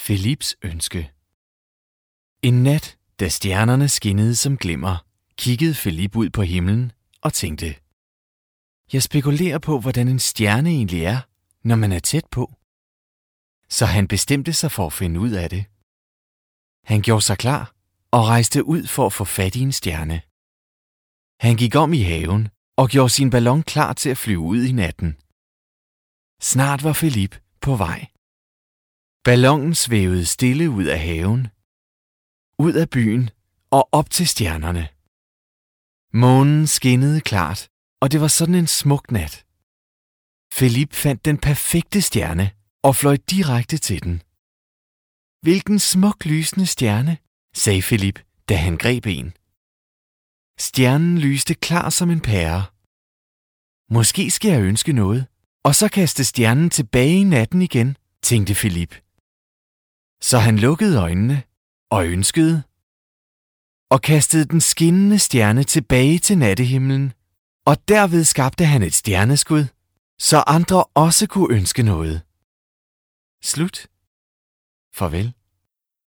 Felips ønske. En nat, da stjernerne skinnede som glimmer, kiggede Felip ud på himlen og tænkte: Jeg spekulerer på, hvordan en stjerne egentlig er, når man er tæt på. Så han bestemte sig for at finde ud af det. Han gjorde sig klar og rejste ud for at få fat i en stjerne. Han gik om i haven og gjorde sin ballon klar til at flyve ud i natten. Snart var Felip på vej. Ballonen svævede stille ud af haven, ud af byen og op til stjernerne. Månen skinnede klart, og det var sådan en smuk nat. Felip fandt den perfekte stjerne og fløj direkte til den. Hvilken smuk lysende stjerne, sagde Felip, da han greb en. Stjernen lyste klar som en pære. Måske skal jeg ønske noget, og så kaste stjernen tilbage i natten igen, tænkte Felip. Så han lukkede øjnene og ønskede, og kastede den skinnende stjerne tilbage til nattehimlen, og derved skabte han et stjerneskud, så andre også kunne ønske noget. Slut. Farvel.